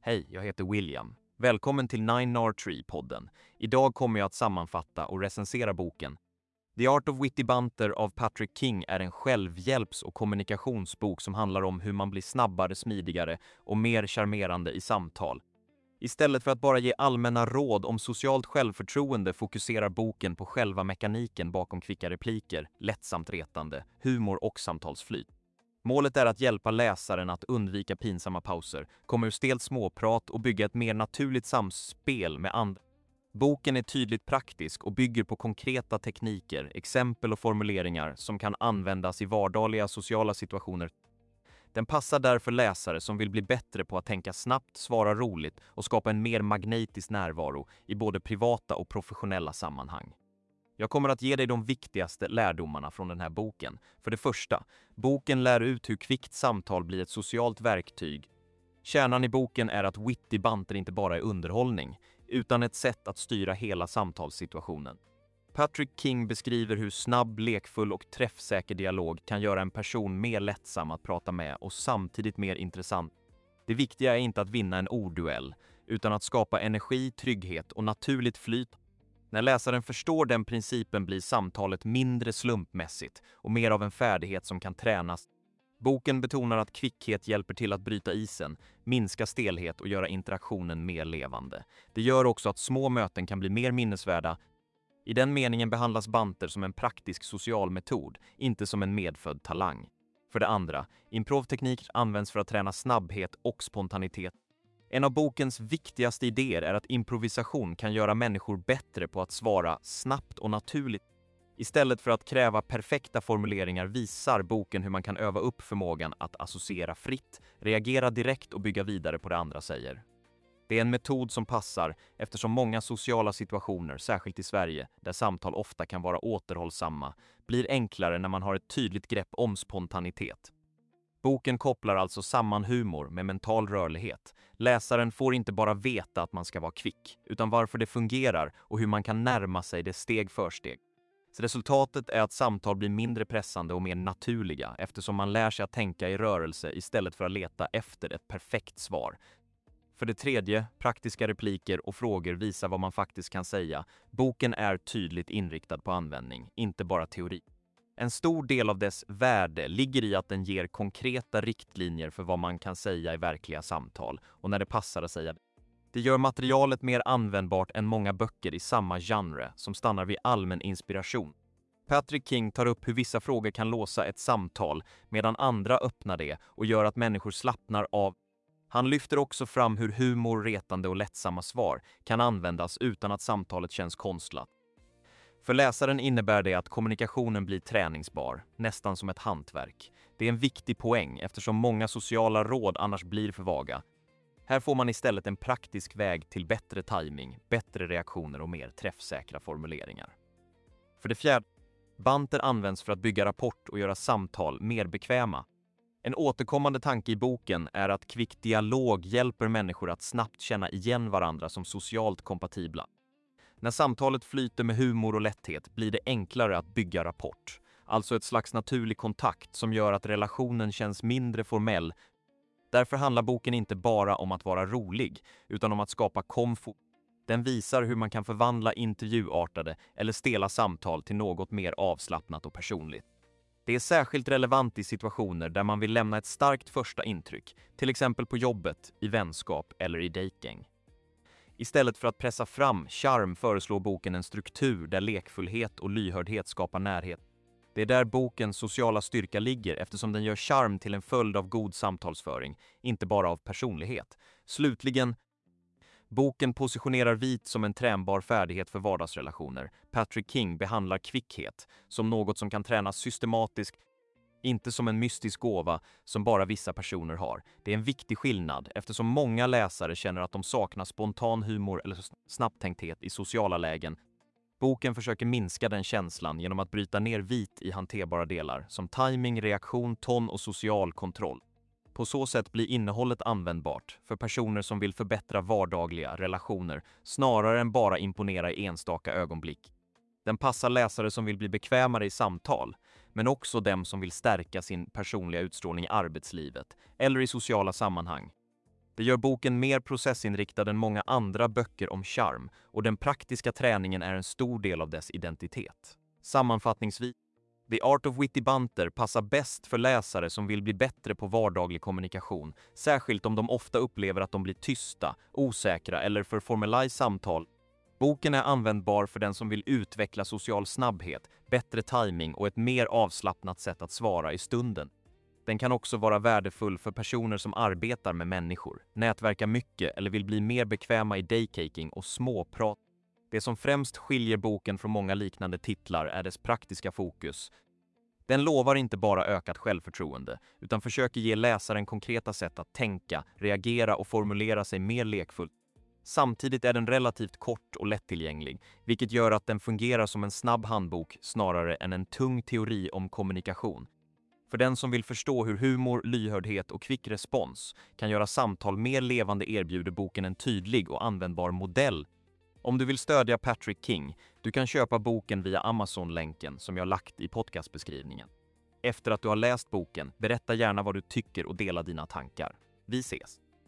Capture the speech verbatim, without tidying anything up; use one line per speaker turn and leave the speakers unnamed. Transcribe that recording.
Hej, jag heter William. Välkommen till Nine Nar Tree-podden. Idag kommer jag att sammanfatta och recensera boken. The Art of Witty Banter av Patrick King är en självhjälps- och kommunikationsbok som handlar om hur man blir snabbare, smidigare och mer charmerande i samtal. Istället för att bara ge allmänna råd om socialt självförtroende fokuserar boken på själva mekaniken bakom kvicka repliker, lättsamt retande, humor och samtalsflyt. Målet är att hjälpa läsaren att undvika pinsamma pauser, komma ur stelt småprat och bygga ett mer naturligt samspel med andra. Boken är tydligt praktisk och bygger på konkreta tekniker, exempel och formuleringar som kan användas i vardagliga sociala situationer. Den passar därför läsare som vill bli bättre på att tänka snabbt, svara roligt och skapa en mer magnetisk närvaro i både privata och professionella sammanhang. Jag kommer att ge dig de viktigaste lärdomarna från den här boken. För det första, boken lär ut hur kvickt samtal blir ett socialt verktyg. Kärnan i boken är att witty banter inte bara är underhållning, utan ett sätt att styra hela samtalssituationen. Patrick King beskriver hur snabb, lekfull och träffsäker dialog kan göra en person mer lättsam att prata med och samtidigt mer intressant. Det viktiga är inte att vinna en ordduell, utan att skapa energi, trygghet och naturligt flyt. När läsaren förstår den principen blir samtalet mindre slumpmässigt och mer av en färdighet som kan tränas. Boken betonar att kvickhet hjälper till att bryta isen, minska stelhet och göra interaktionen mer levande. Det gör också att små möten kan bli mer minnesvärda. I den meningen behandlas banter som en praktisk social metod, inte som en medfödd talang. För det andra, improvteknik används för att träna snabbhet och spontanitet. En av bokens viktigaste idéer är att improvisation kan göra människor bättre på att svara snabbt och naturligt. Istället för att kräva perfekta formuleringar visar boken hur man kan öva upp förmågan att associera fritt, reagera direkt och bygga vidare på det andra säger. Det är en metod som passar eftersom många sociala situationer, särskilt i Sverige, där samtal ofta kan vara återhållsamma, blir enklare när man har ett tydligt grepp om spontanitet. Boken kopplar alltså samman humor med mental rörlighet. Läsaren får inte bara veta att man ska vara kvick, utan varför det fungerar och hur man kan närma sig det steg för steg. Så resultatet är att samtal blir mindre pressande och mer naturliga eftersom man lär sig att tänka i rörelse istället för att leta efter ett perfekt svar. För det tredje, praktiska repliker och frågor visar vad man faktiskt kan säga. Boken är tydligt inriktad på användning, inte bara teori. En stor del av dess värde ligger i att den ger konkreta riktlinjer för vad man kan säga i verkliga samtal och när det passar att säga det. Det gör materialet mer användbart än många böcker i samma genre som stannar vid allmän inspiration. Patrick King tar upp hur vissa frågor kan låsa ett samtal medan andra öppnar det och gör att människor slappnar av. Han lyfter också fram hur humor, retande och lättsamma svar kan användas utan att samtalet känns konstlat. För läsaren innebär det att kommunikationen blir träningsbar, nästan som ett hantverk. Det är en viktig poäng eftersom många sociala råd annars blir för vaga. Här får man istället en praktisk väg till bättre timing, bättre reaktioner och mer träffsäkra formuleringar. För det fjärde, banter används för att bygga rapport och göra samtal mer bekväma. En återkommande tanke i boken är att kvick dialog hjälper människor att snabbt känna igen varandra som socialt kompatibla. När samtalet flyter med humor och lätthet blir det enklare att bygga rapport, alltså ett slags naturlig kontakt som gör att relationen känns mindre formell. Därför handlar boken inte bara om att vara rolig, utan om att skapa komfort. Den visar hur man kan förvandla intervjuartade eller stela samtal till något mer avslappnat och personligt. Det är särskilt relevant i situationer där man vill lämna ett starkt första intryck, till exempel på jobbet, i vänskap eller i dating. Istället för att pressa fram charm föreslår boken en struktur där lekfullhet och lyhördhet skapar närhet. Det är där bokens sociala styrka ligger eftersom den gör charm till en följd av god samtalsföring, inte bara av personlighet. Slutligen, boken positionerar vit som en tränbar färdighet för vardagsrelationer. Patrick King behandlar kvickhet som något som kan tränas systematiskt, inte som en mystisk gåva som bara vissa personer har. Det är en viktig skillnad eftersom många läsare känner att de saknar spontan humor eller snabbtänkthet i sociala lägen. Boken försöker minska den känslan genom att bryta ner vit i hanterbara delar som timing, reaktion, ton och social kontroll. På så sätt blir innehållet användbart för personer som vill förbättra vardagliga relationer snarare än bara imponera i enstaka ögonblick. Den passar läsare som vill bli bekvämare i samtal, men också dem som vill stärka sin personliga utstrålning i arbetslivet eller i sociala sammanhang. Det gör boken mer processinriktad än många andra böcker om charm, och den praktiska träningen är en stor del av dess identitet. Sammanfattningsvis, The Art of Witty Banter passar bäst för läsare som vill bli bättre på vardaglig kommunikation, särskilt om de ofta upplever att de blir tysta, osäkra eller för formella i samtal. Boken är användbar för den som vill utveckla social snabbhet, bättre timing och ett mer avslappnat sätt att svara i stunden. Den kan också vara värdefull för personer som arbetar med människor, nätverkar mycket eller vill bli mer bekväma i daycaking och småprat. Det som främst skiljer boken från många liknande titlar är dess praktiska fokus. Den lovar inte bara ökat självförtroende, utan försöker ge läsaren konkreta sätt att tänka, reagera och formulera sig mer lekfullt. Samtidigt är den relativt kort och lättillgänglig, vilket gör att den fungerar som en snabb handbok snarare än en tung teori om kommunikation. För den som vill förstå hur humor, lyhördhet och kvick respons kan göra samtal mer levande erbjuder boken en tydlig och användbar modell. Om du vill stödja Patrick King, du kan köpa boken via Amazon-länken som jag lagt i podcastbeskrivningen. Efter att du har läst boken, berätta gärna vad du tycker och dela dina tankar. Vi ses!